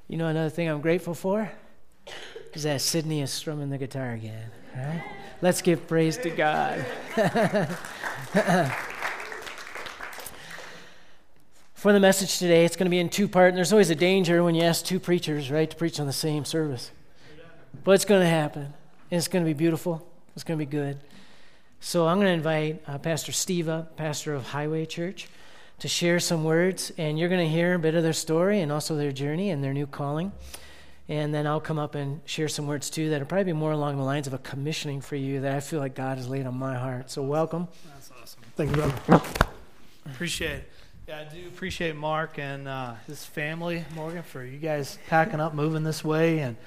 You know another thing I'm grateful for is that Sydney is strumming the guitar again, right? Let's give praise to God. For the message today, it's going to be in two-part, and there's always a danger when you ask two preachers, right, to preach on the same service. But it's going to happen, and it's going to be beautiful. It's going to be good. So I'm going to invite Pastor Steve up, pastor of Highway Church, to share some words, and you're going to hear a bit of their story and also their journey and their new calling. And then I'll come up and share some words too that will probably be more along the lines of a commissioning for you that I feel like God has laid on my heart. So welcome. That's awesome. Thank you, brother. Appreciate it. Yeah, I do appreciate Mark and his family, Morgan, for you guys packing up, moving this way. And,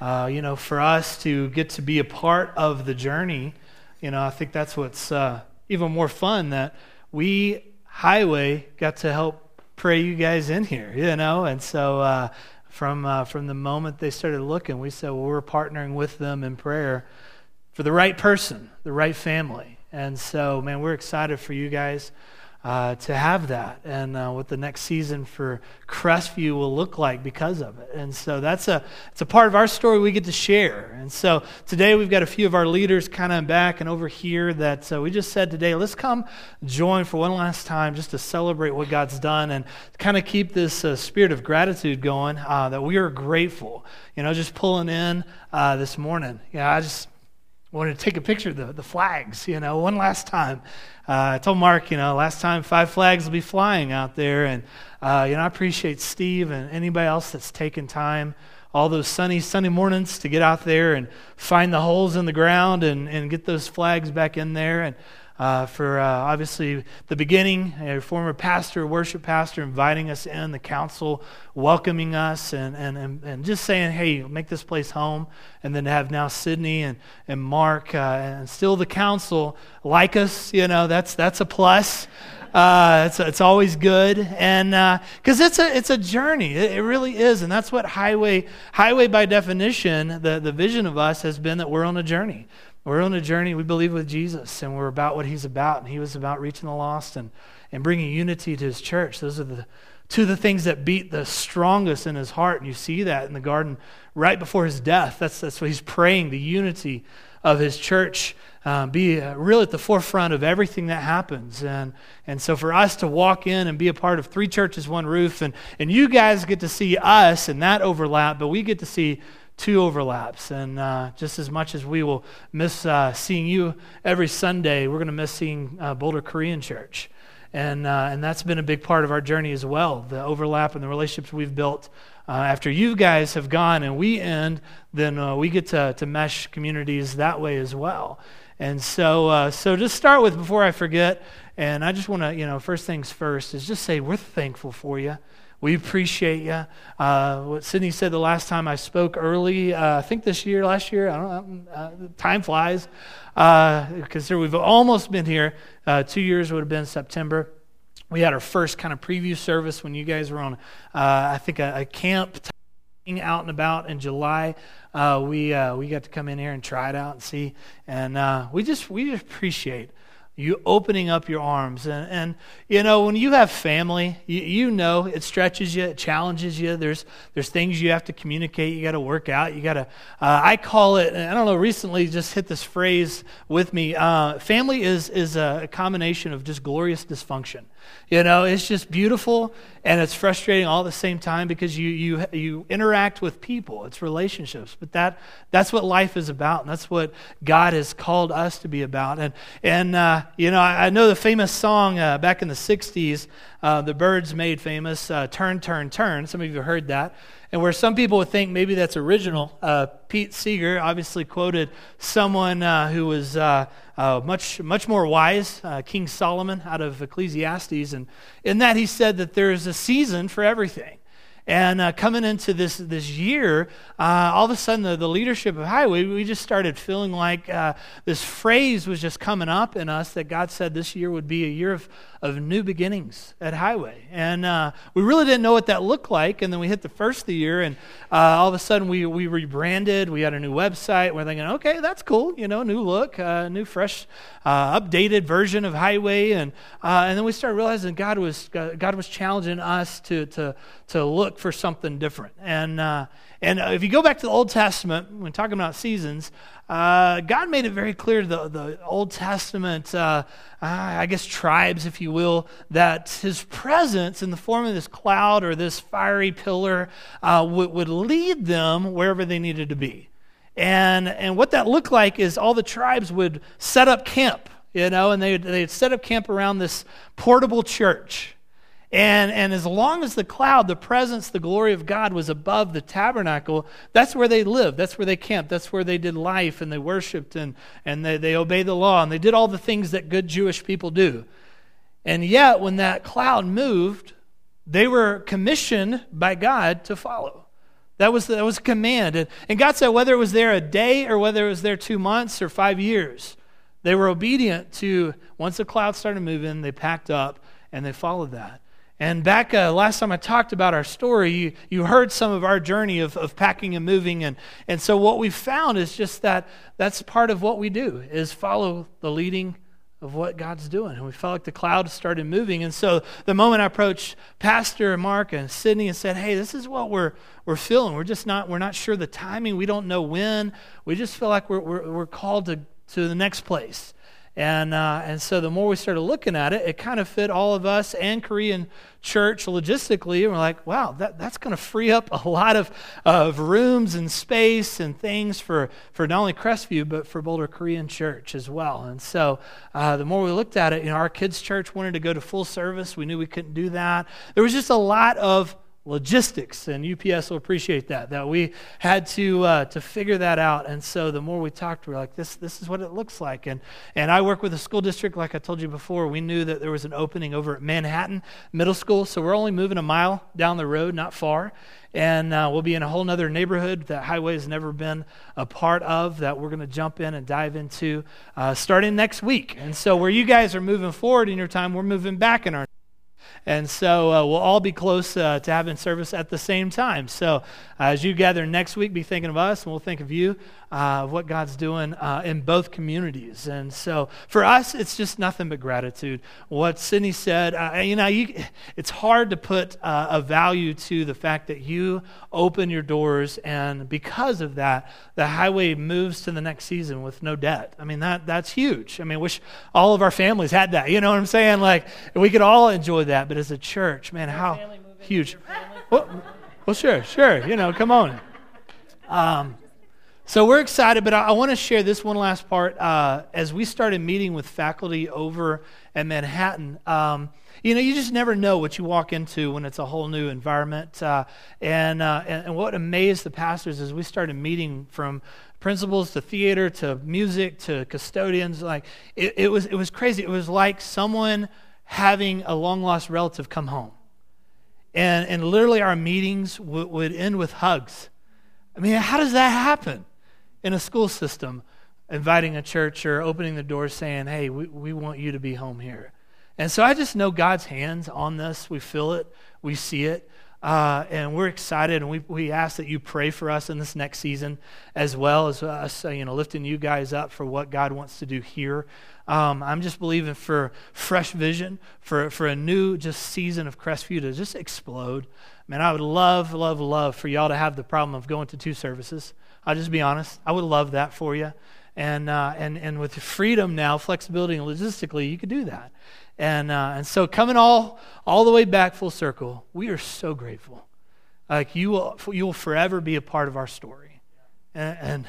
for us to get to be a part of the journey, I think that's what's even more fun, that we, Highway, got to help pray you guys in here, And so from the moment they started looking, we said, well, we're partnering with them in prayer for the right person, the right family. And so, man, we're excited for you guys to have that, and what the next season for Crestview will look like because of it. And so it's a part of our story we get to share. And so today we've got a few of our leaders kind of back and over here that we just said today, let's come join for one last time just to celebrate what God's done and kind of keep this spirit of gratitude going, that we are grateful. Just pulling in this morning. I just wanted to take a picture of the flags, one last time. I told Mark, last time 5 flags will be flying out there. And, I appreciate Steve and anybody else that's taken time all those sunny Sunday mornings to get out there and find the holes in the ground and get those flags back in there. And for obviously the beginning, a former pastor, worship pastor, inviting us in, the council welcoming us and just saying, hey, make this place home. And then to have now Sydney and Mark and still the council like us, that's a plus. It's always good, and because it's a journey, it really is, and that's what Highway by definition, the vision of us has been that we're on a journey. We're on a journey, we believe, with Jesus, and we're about what he's about, and he was about reaching the lost and bringing unity to his church. Those are two of the things that beat the strongest in his heart, and you see that in the garden right before his death. That's what he's praying, the unity of his church be really at the forefront of everything that happens. And so for us to walk in and be a part of 3 churches, 1 roof, and you guys get to see us and that overlap, but we get to see 2 overlaps. And just as much as we will miss seeing you every Sunday, we're going to miss seeing Boulder Korean Church. And that's been a big part of our journey as well, the overlap and the relationships we've built. After you guys have gone and we end, then we get to mesh communities that way as well. And so just start with, before I forget, and I just want to, first things first, is just say we're thankful for you. We appreciate you. What Sydney said the last time I spoke early, I think last year, I don't know, time flies, because we've almost been here. 2 years would have been September. We had our first kind of preview service when you guys were on, I think, a camp out and about in July. We got to come in here and try it out and see, and we just appreciate you opening up your arms. And when you have family, you know it stretches you, it challenges you. There's things you have to communicate, you got to work out, you got to, I call it, I don't know, recently just hit this phrase with me, family is a combination of just glorious dysfunction. It's just beautiful and it's frustrating all at the same time because you interact with people. It's relationships. But that's what life is about, and that's what God has called us to be about. And I know the famous song back in the 60s, the Byrds made famous, Turn, Turn, Turn. Some of you have heard that. And where some people would think maybe that's original, Pete Seeger obviously quoted someone who was much more wise, King Solomon out of Ecclesiastes, and in that he said that there is a season for everything. And coming into this year, all of a sudden the leadership of Highway, we just started feeling like this phrase was just coming up in us that God said this year would be a year of new beginnings at Highway. And we really didn't know what that looked like. And then we hit the first of the year, and all of a sudden we rebranded. We had a new website. We're thinking, okay, that's cool. New look, new, fresh, updated version of Highway. And then we started realizing God was challenging us to look look for something different. And if you go back to the Old Testament, when talking about seasons, God made it very clear to the Old Testament, I guess tribes, if you will, that his presence in the form of this cloud or this fiery pillar would lead them wherever they needed to be. And what that looked like is all the tribes would set up camp, and they'd set up camp around this portable church. And as long as the cloud, the presence, the glory of God was above the tabernacle, that's where they lived, that's where they camped, that's where they did life, and they worshiped, and they obeyed the law, and they did all the things that good Jewish people do. And yet, when that cloud moved, they were commissioned by God to follow. That was a command. And God said whether it was there a day or whether it was there 2 months or 5 years, they were obedient to, once the cloud started moving, they packed up and they followed that. And back last time I talked about our story, you heard some of our journey of packing and moving. And so what we found is just that's part of what we do, is follow the leading of what God's doing. And we felt like the cloud started moving. And so the moment I approached Pastor Mark and Sydney and said, hey, this is what we're feeling. We're not sure the timing. We don't know when. We just feel like we're called to the next place. And so the more we started looking at it, it kind of fit all of us and Korean Church logistically. And we're like, wow, that's going to free up a lot of rooms and space and things for not only Crestview, but for Boulder Korean Church as well. And so the more we looked at it, our kids' church wanted to go to full service. We knew we couldn't do that. There was just a lot of logistics, and UPS will appreciate that we had to figure that out. And so the more we talked, we were like, this is what it looks like. And I work with a school district, like I told you before. We knew that there was an opening over at Manhattan Middle School, so we're only moving a mile down the road, not far. And we'll be in a whole nother neighborhood that Highway has never been a part of, that we're going to jump in and dive into starting next week. And so where you guys are moving forward in your time, we're moving back in our. And so we'll all be close to having service at the same time. So as you gather next week, be thinking of us, and we'll think of you, of what God's doing in both communities. And so for us, it's just nothing but gratitude. What Sydney said, it's hard to put a value to the fact that you open your doors, and because of that, the Highway moves to the next season with no debt. I mean, that's huge. I mean, I wish all of our families had that. You know what I'm saying? Like, we could all enjoy that. But as a church, man, how huge. Well, sure. Come on. So we're excited, but I want to share this one last part. As we started meeting with faculty over at Manhattan, you just never know what you walk into when it's a whole new environment. And what amazed the pastors is we started meeting from principals to theater to music to custodians. Like it was crazy. It was like someone having a long-lost relative come home. And literally our meetings would end with hugs. I mean, how does that happen in a school system, inviting a church or opening the doors saying, hey, we want you to be home here? And so I just know God's hands on this. We feel it. We see it. And we're excited, and we ask that you pray for us in this next season, as well as us, lifting you guys up for what God wants to do here. I'm just believing for fresh vision, for a new just season of Crestview to just explode. Man, I would love, love, love for y'all to have the problem of going to 2 services. I'll just be honest. I would love that for you. And with freedom now, flexibility and logistically, you could do that. And so coming all the way back full circle, we are so grateful. Like you will forever be a part of our story. And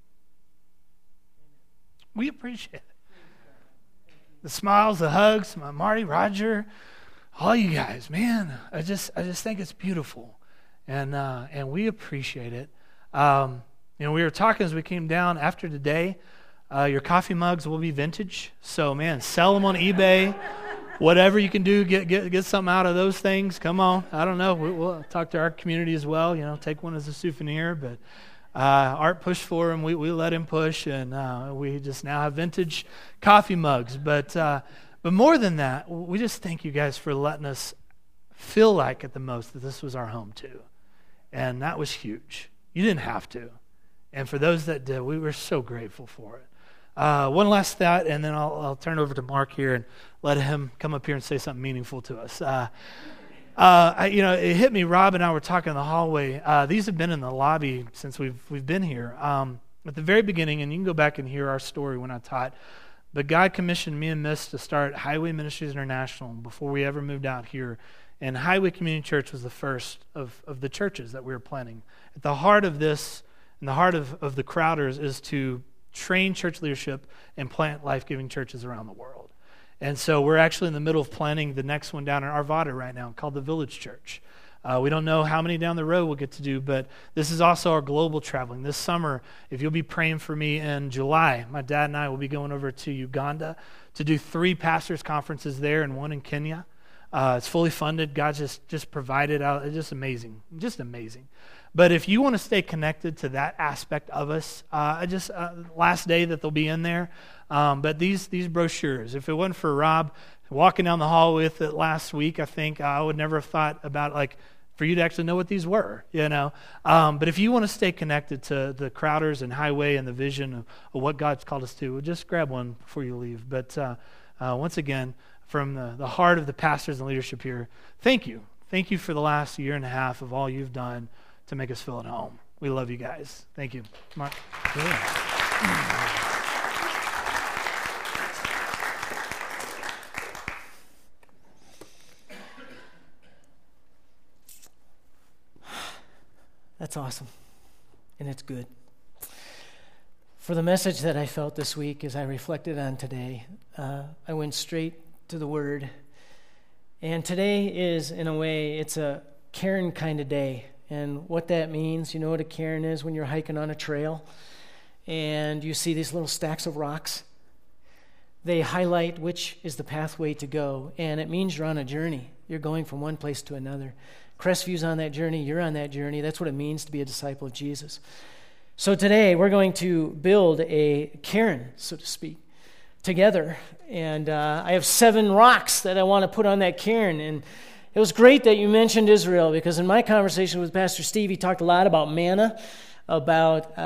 we appreciate it. The smiles, the hugs, Marty, Roger, all you guys, man. I just think it's beautiful, and we appreciate it. We were talking as we came down after today. Your coffee mugs will be vintage, so man, sell them on eBay. Whatever you can do, get something out of those things. Come on, I don't know. We'll talk to our community as well. Take one as a souvenir, but. Art pushed for him. We let him push, and we just now have vintage coffee mugs. But more than that, we just thank you guys for letting us feel like at the most that this was our home too, and that was huge. You didn't have to, and for those that did, we were so grateful for it. One last thought, and then I'll turn it over to Mark here and let him come up here and say something meaningful to us. It hit me. Rob and I were talking in the hallway. These have been in the lobby since we've been here. At the very beginning, and you can go back and hear our story when I taught, but God commissioned me and Miss to start Highway Ministries International before we ever moved out here. And Highway Community Church was the first of the churches that we were planning. At the heart of this, and the heart of the Crowders, is to train church leadership and plant life-giving churches around the world. And so we're actually in the middle of planning the next one down in Arvada right now called the Village Church. We don't know how many down the road we'll get to do, but this is also our global traveling. This summer, if you'll be praying for me in July, my dad and I will be going over to Uganda to do 3 pastors' conferences there and 1 in Kenya. It's fully funded. God just provided out. It's just amazing. Just amazing. But if you want to stay connected to that aspect of us, last day that they'll be in there. But these brochures, if it wasn't for Rob walking down the hall with it last week, I think I would never have thought about for you to actually know what these were, But if you want to stay connected to the Crowders and Highway and the vision of what God's called us to, just grab one before you leave. But once again, from the heart of the pastors and leadership here, thank you. Thank you for the last year and a half of all you've done to make us feel at home. We love you guys. Thank you. Mark. That's awesome, and it's good. For the message that I felt this week as I reflected on today, I went straight to the Word. And today is, in a way, it's a cairn kind of day. And what that means, you know what a cairn is when you're hiking on a trail and you see these little stacks of rocks? They highlight which is the pathway to go, and it means you're on a journey. You're going from one place to another. Crestview's on that journey. You're on that journey. That's what it means to be a disciple of Jesus. So today we're going to build a cairn, so to speak, together. And I have 7 rocks that I want to put on that cairn. And it was great that you mentioned Israel, because in my conversation with Pastor Steve, he talked a lot about manna, about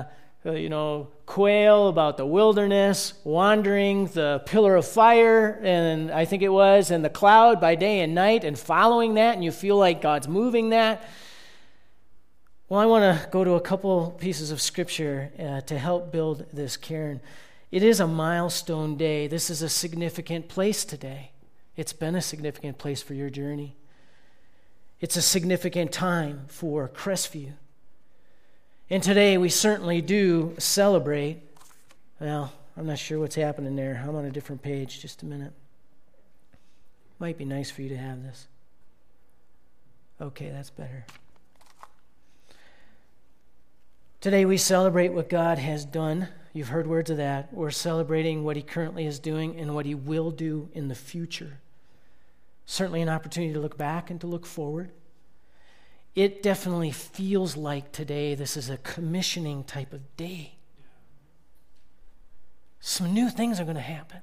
quail, about the wilderness, wandering, the pillar of fire, and I think it was, and the cloud by day and night, and following that, and you feel like God's moving that. Well, I want to go to a couple pieces of Scripture to help build this cairn. It is a milestone day. This is a significant place today. It's been a significant place for your journey. It's a significant time for Crestview. And today we certainly do celebrate. Well, I'm not sure what's happening there. I'm on a different page. Just a minute. Might be nice for you to have this. Okay, that's better. Today we celebrate what God has done. You've heard words of that. We're celebrating what He currently is doing and what He will do in the future. Certainly an opportunity to look back and to look forward. It definitely feels like today this is a commissioning type of day. Some new things are going to happen.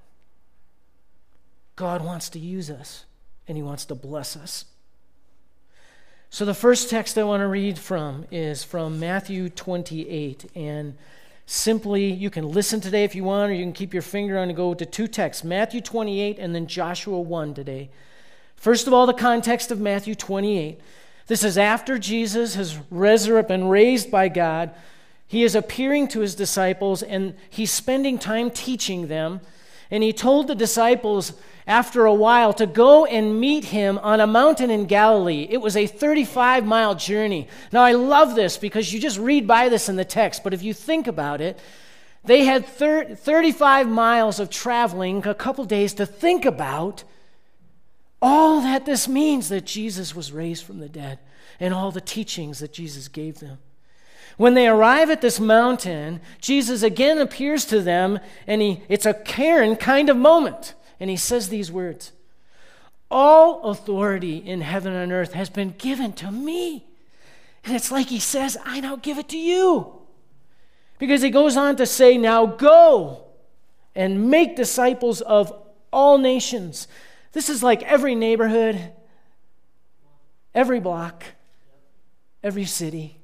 God wants to use us, and He wants to bless us. So the first text I want to read from is from Matthew 28. And simply, you can listen today if you want, or you can keep your finger on and go to 2 texts, Matthew 28 and then Joshua 1 today. First of all, the context of Matthew 28. This is after Jesus has been raised by God. He is appearing to His disciples, and He's spending time teaching them. And He told the disciples after a while to go and meet Him on a mountain in Galilee. It was a 35-mile journey. Now, I love this because you just read by this in the text, but if you think about it, they had 35 miles of traveling, a couple days to think about all that this means that Jesus was raised from the dead and all the teachings that Jesus gave them. When they arrive at this mountain, Jesus again appears to them, and it's a cairn kind of moment. And He says these words, "All authority in heaven and earth has been given to me." And it's like He says, I now give it to you. Because He goes on to say, now go and make disciples of all nations. This is like every neighborhood, every block, every city,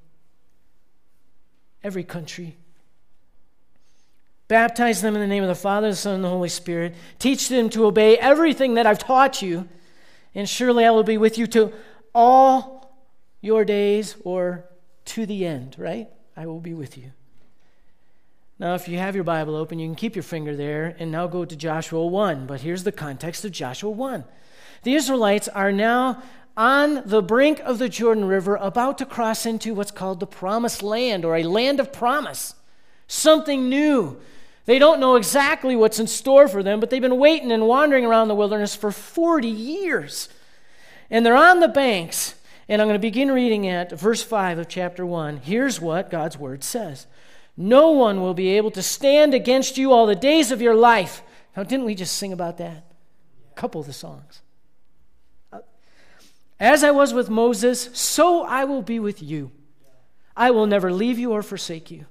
every country. Baptize them in the name of the Father, the Son, and the Holy Spirit. Teach them to obey everything that I've taught you. And surely I will be with you to all your days, or to the end, right? I will be with you. Now, if you have your Bible open, you can keep your finger there and now go to Joshua 1. But here's the context of Joshua 1. The Israelites are now on the brink of the Jordan River, about to cross into what's called the Promised Land, or a land of promise. Something new. They don't know exactly what's in store for them, but they've been waiting and wandering around the wilderness for 40 years. And they're on the banks, and I'm going to begin reading at verse 5 of chapter 1. Here's what God's word says. No one will be able to stand against you all the days of your life. Now, didn't we just sing about that? A couple of the songs. As I was with Moses, so I will be with you. I will never leave you or forsake you.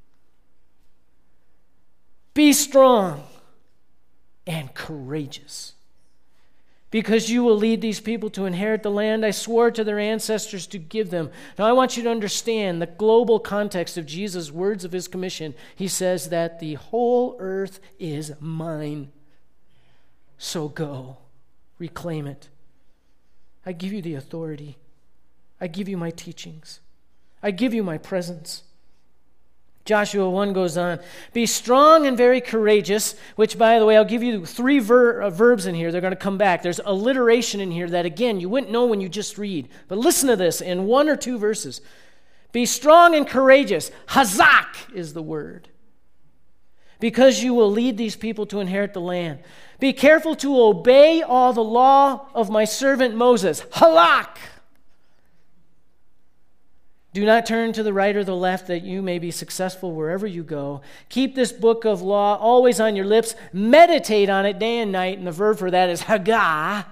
Be strong and courageous, because you will lead these people to inherit the land I swore to their ancestors to give them. Now, I want you to understand the global context of Jesus' words of his commission. He says that the whole earth is mine. So go, reclaim it. I give you the authority. I give you my teachings. I give you my presence. Joshua 1 goes on, be strong and very courageous, which, by the way, I'll give you three verbs in here. They're going to come back. There's alliteration in here that, again, you wouldn't know when you just read. But listen to this in one or two verses. Be strong and courageous. Hazak is the word. Because you will lead these people to inherit the land. Be careful to obey all the law of my servant Moses. Halak. Do not turn to the right or the left, that you may be successful wherever you go. Keep this book of law always on your lips. Meditate on it day and night. And the verb for that is hagah.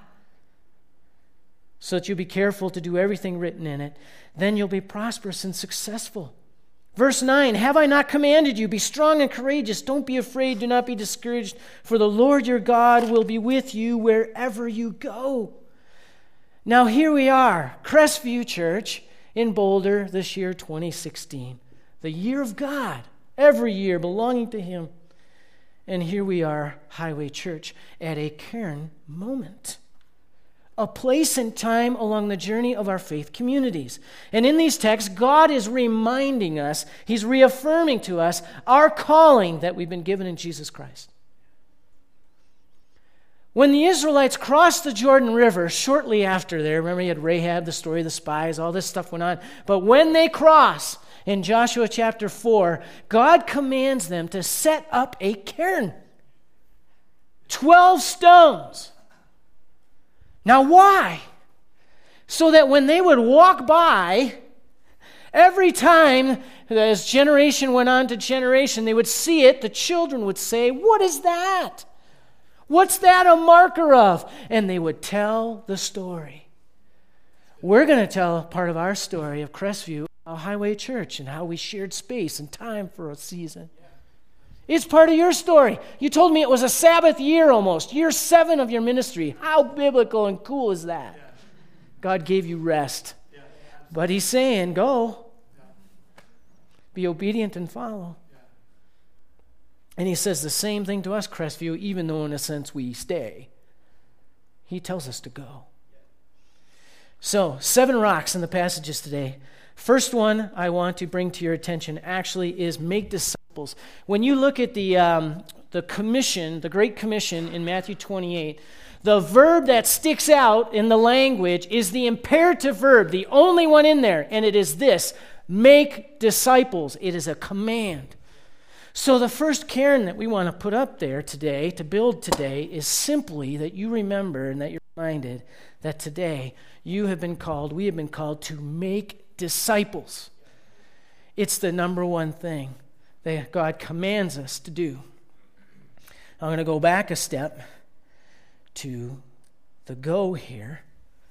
So that you'll be careful to do everything written in it. Then you'll be prosperous and successful. Verse 9, have I not commanded you? Be strong and courageous. Don't be afraid. Do not be discouraged. For the Lord your God will be with you wherever you go. Now here we are, Crestview Church in Boulder this year, 2016. The year of God, every year belonging to him. And here we are, Highway Church, at a cairn moment. A place and time along the journey of our faith communities. And in these texts, God is reminding us, he's reaffirming to us our calling that we've been given in Jesus Christ. When the Israelites crossed the Jordan River shortly after there, remember you had Rahab, the story of the spies, all this stuff went on. But when they cross, in Joshua chapter 4, God commands them to set up a cairn. 12 stones. Now why? So that when they would walk by, every time as generation went on to generation, they would see it, the children would say, what is that? What's that a marker of? And they would tell the story. We're going to tell part of our story of Crestview, our Highway Church, and how we shared space and time for a season. It's part of your story. You told me it was a Sabbath year almost, year 7 of your ministry. How biblical and cool is that? Yeah. God gave you rest. Yeah. But he's saying, go. Yeah. Be obedient and follow. Yeah. And he says the same thing to us, Crestview, even though in a sense we stay. He tells us to go. So, 7 rocks in the passages today. First one I want to bring to your attention actually is make disciples. When you look at the commission, the Great Commission in Matthew 28, the verb that sticks out in the language is the imperative verb, the only one in there, and it is this, make disciples. It is a command. So the first cairn that we want to put up there today, to build today, is simply that you remember and that you're reminded that today you have been called, we have been called to make disciples. It's the number one thing that God commands us to do. I'm going to go back a step to the go here.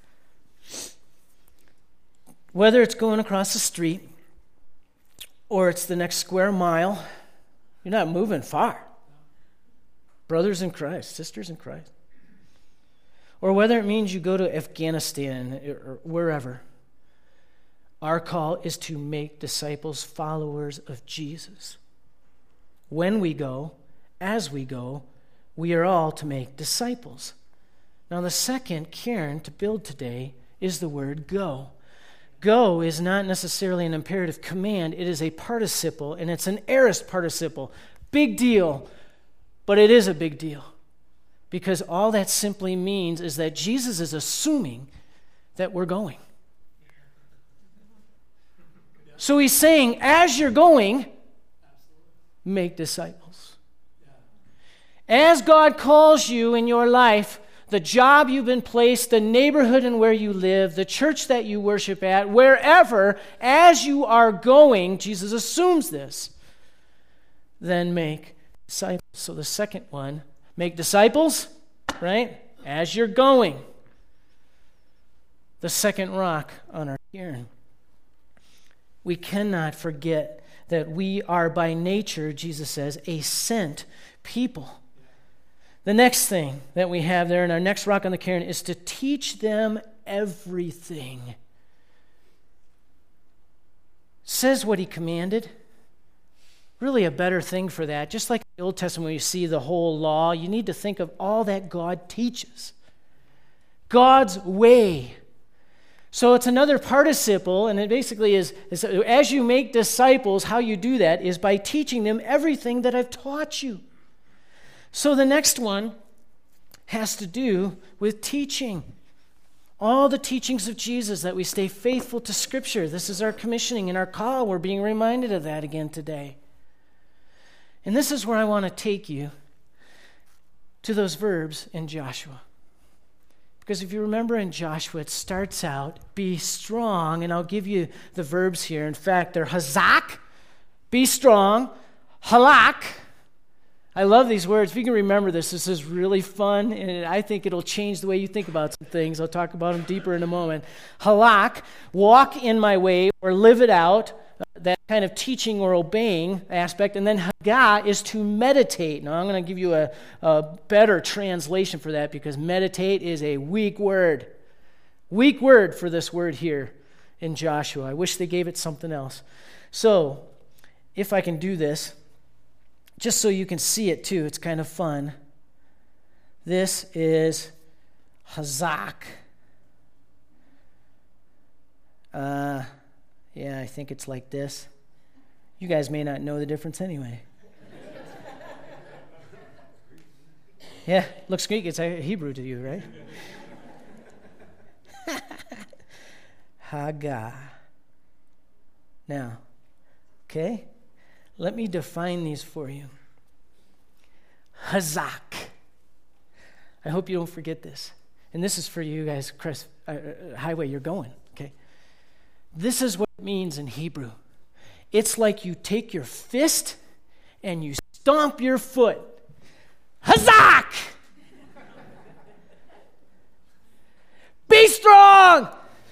Whether it's going across the street or it's the next square mile, you're not moving far. Brothers in Christ, sisters in Christ. Or whether it means you go to Afghanistan or wherever. Our call is to make disciples, followers of Jesus. When we go, as we go, we are all to make disciples. Now, the second cairn to build today is the word go. Go is not necessarily an imperative command. It is a participle, and it's an aorist participle. Big deal, but it is a big deal. Because all that simply means is that Jesus is assuming that we're going. So he's saying, as you're going, make disciples. As God calls you in your life, the job you've been placed, the neighborhood and where you live, the church that you worship at, wherever, as you are going, Jesus assumes this, then make disciples. So the second one, make disciples, right? As you're going. The second rock on our cairn. We cannot forget that we are by nature, Jesus says, a sent people. The next thing that we have there in our next rock on the cairn is to teach them everything. Says what he commanded. Really a better thing for that. Just like in the Old Testament when you see the whole law, you need to think of all that God teaches. God's way. So it's another participle, and it basically is as you make disciples, how you do that is by teaching them everything that I've taught you. So the next one has to do with teaching. All the teachings of Jesus, that we stay faithful to Scripture. This is our commissioning and our call. We're being reminded of that again today. And this is where I want to take you to those verbs in Joshua. Because if you remember in Joshua, it starts out, be strong, and I'll give you the verbs here. In fact, they're hazak, be strong, halak. I love these words. If you can remember this is really fun, and I think it'll change the way you think about some things. I'll talk about them deeper in a moment. Halak, walk in my way or live it out, that kind of teaching or obeying aspect. And then Hagah is to meditate. Now, I'm going to give you a better translation for that because meditate is a weak word. Weak word for this word here in Joshua. I wish they gave it something else. So, if I can do this, just so you can see it too, it's kind of fun. This is hazak. Yeah, I think it's like this. You guys may not know the difference anyway. Yeah, looks Greek. It's Hebrew to you, right? Hagah. Now, okay, let me define these for you. Hazak. I hope you don't forget this. And this is for you guys, Chris, highway you're going, okay? This is what it means in Hebrew. It's like you take your fist and you stomp your foot. Hazak! Be strong!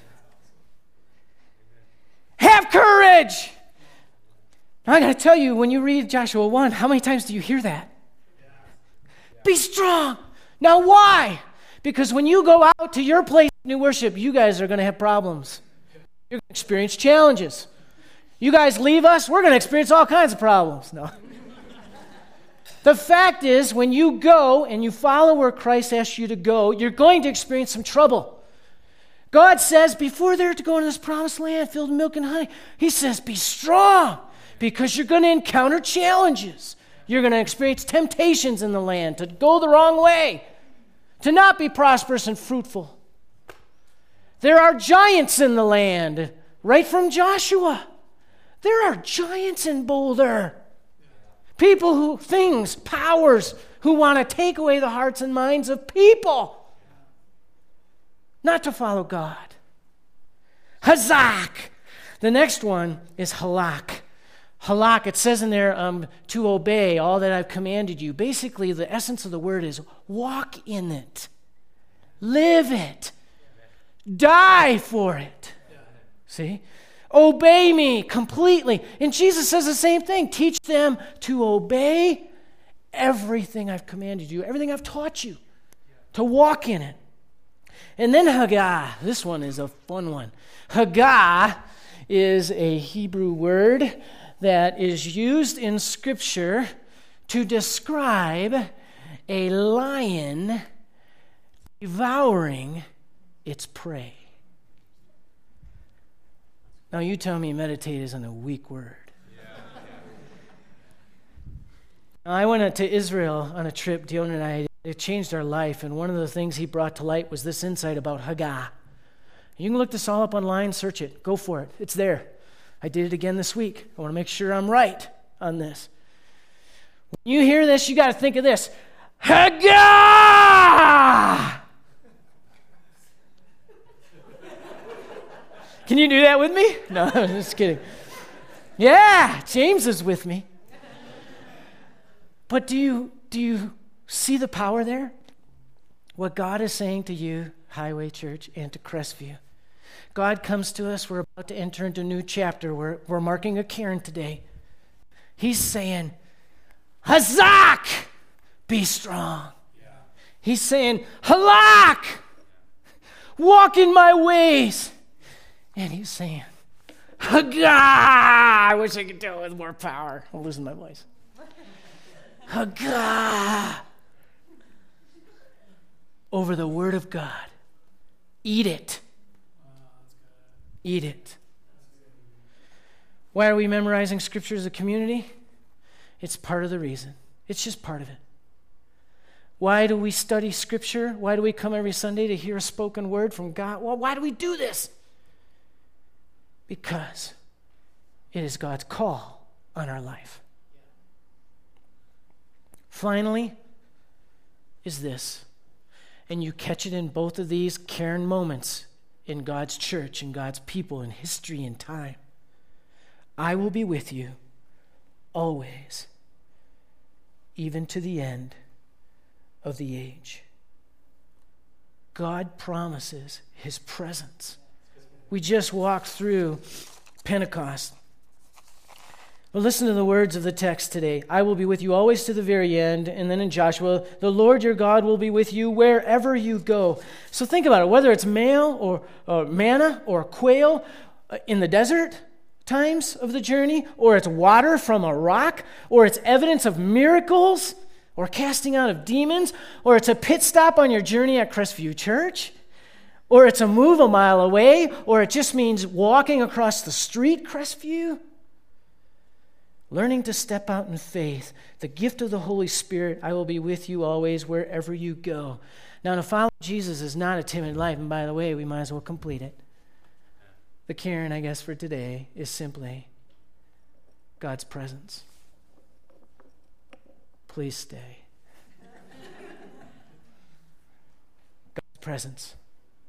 Have courage! Now I got to tell you, when you read Joshua 1, how many times do you hear that? Be strong! Now why? Because when you go out to your place of new worship, you guys are going to have problems. You're going to experience challenges. You guys leave us, we're going to experience all kinds of problems. No. The fact is, when you go and you follow where Christ asks you to go, you're going to experience some trouble. God says, before they're to go into this promised land filled with milk and honey, he says, be strong, because you're going to encounter challenges. You're going to experience temptations in the land to go the wrong way, to not be prosperous and fruitful. There are giants in the land, right from Joshua. There are giants in Boulder. People things, powers, who want to take away the hearts and minds of people, not to follow God. Hazak. The next one is halak. Halak, it says in there, to obey all that I've commanded you. Basically, the essence of the word is walk in it. Live it. Die for it. See? Obey me completely. And Jesus says the same thing. Teach them to obey everything I've commanded you, everything I've taught you, to walk in it. And then Hagah. This one is a fun one. Hagah is a Hebrew word that is used in Scripture to describe a lion devouring its prey. Now you tell me meditate isn't a weak word. Now, I went to Israel on a trip, Dion and I. It changed our life, and one of the things he brought to light was this insight about Haggah. You can look this all up online, search it, go for it. It's there. I did it again this week. I want to make sure I'm right on this. When you hear this, you got to think of this. Haggah! Can you do that with me? No, I'm just kidding. Yeah, James is with me. But do you see the power there? What God is saying to you, Highway Church, and to Crestview. God comes to us. We're about to enter into a new chapter. We're marking a cairn today. He's saying, Hazak, be strong. Yeah. He's saying, Halak, walk in my ways. And he's saying, Haggah. I wish I could do it with more power. I'm losing my voice. Haggah. Over the word of God. Eat it. Eat it. Why are we memorizing scripture as a community? It's part of the reason. It's just part of it. Why do we study scripture? Why do we come every Sunday to hear a spoken word from God? Well, why do we do this? Because it is God's call on our life. Finally, is this, and you catch it in both of these cairn moments in God's church, in God's people, in history and time. I will be with you always, even to the end of the age. God promises his presence. We just walked through Pentecost. Well, listen to the words of the text today. I will be with you always to the very end. And then in Joshua, the Lord your God will be with you wherever you go. So think about it. Whether it's manna or quail in the desert times of the journey, or it's water from a rock, or it's evidence of miracles, or casting out of demons, or it's a pit stop on your journey at Crestview Church, or it's a move a mile away, or it just means walking across the street, Crestview. Learning to step out in faith, the gift of the Holy Spirit, I will be with you always wherever you go. Now, to follow Jesus is not a timid life, and by the way, we might as well complete it. The cairn, I guess, for today is simply God's presence. Please stay. God's presence.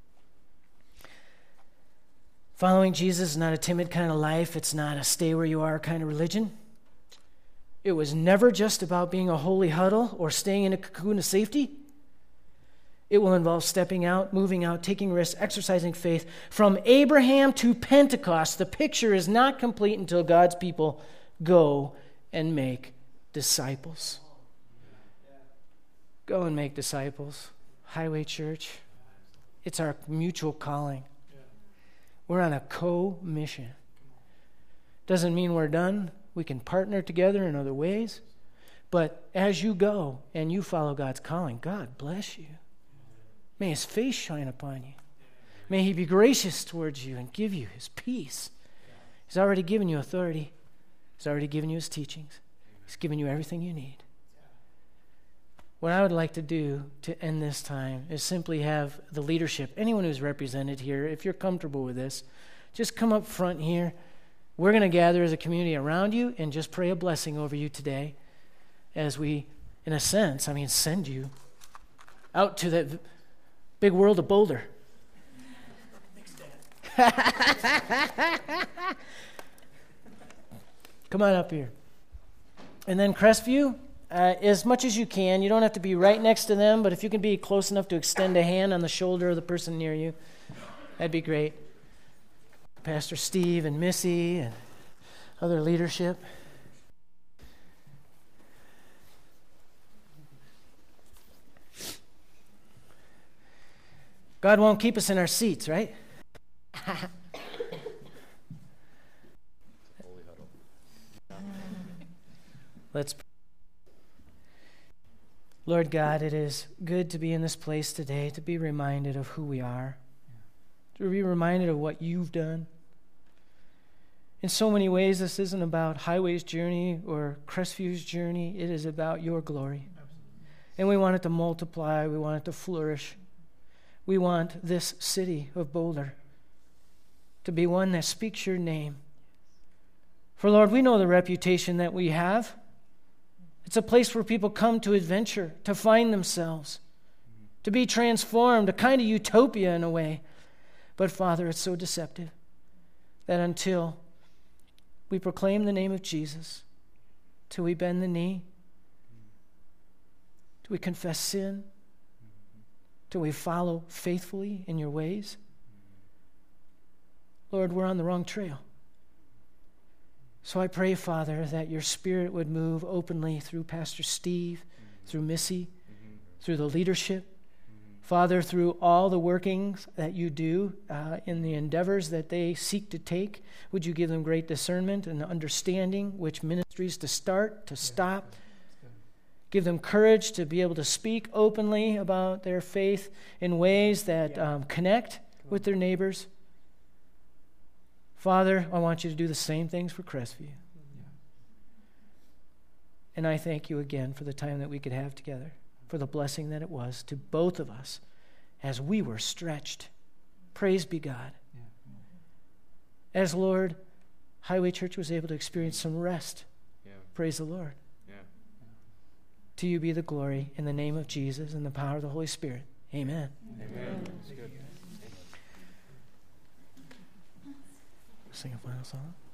Following Jesus is not a timid kind of life. It's not a stay where you are kind of religion. It was never just about being a holy huddle or staying in a cocoon of safety. It will involve stepping out, moving out, taking risks, exercising faith. From Abraham to Pentecost, the picture is not complete until God's people go and make disciples. Go and make disciples. Highway Church, it's our mutual calling. We're on a co-mission. Doesn't mean we're done. We can partner together in other ways. But as you go and you follow God's calling, God bless you. May his face shine upon you. May he be gracious towards you and give you his peace. He's already given you authority. He's already given you his teachings. He's given you everything you need. What I would like to do to end this time is simply have the leadership, anyone who's represented here, if you're comfortable with this, just come up front here. We're going to gather as a community around you and just pray a blessing over you today as we, in a sense, send you out to the big world of Boulder. Come on up here. And then Crestview, as much as you can, you don't have to be right next to them, but if you can be close enough to extend a hand on the shoulder of the person near you, that'd be great. Pastor Steve and Missy and other leadership. God won't keep us in our seats, right? Let's pray. Lord God, it is good to be in this place today, to be reminded of who we are, to be reminded of what you've done. In so many ways, this isn't about Highway's journey or Crestview's journey. It is about your glory. And we want it to multiply. We want it to flourish. We want this city of Boulder to be one that speaks your name. For, Lord, we know the reputation that we have. It's a place where people come to adventure, to find themselves, to be transformed, a kind of utopia in a way. But, Father, it's so deceptive that until we proclaim the name of Jesus, till we bend the knee, till we confess sin, till we follow faithfully in your ways, Lord, we're on the wrong trail. So I pray, Father, that your Spirit would move openly through Pastor Steve, through Missy, through the leadership, Father, through all the workings that you do in the endeavors that they seek to take. Would you give them great discernment and understanding which ministries to start, to stop. Give them courage to be able to speak openly about their faith in ways that connect with their neighbors. Father, I want you to do the same things for Crestview. And I thank you again for the time that we could have together, for the blessing that it was to both of us as we were stretched. Praise be God. As, Lord, Highway Church was able to experience some rest. Praise the Lord. To you be the glory in the name of Jesus and the power of the Holy Spirit. Amen. Amen. Sing a final song.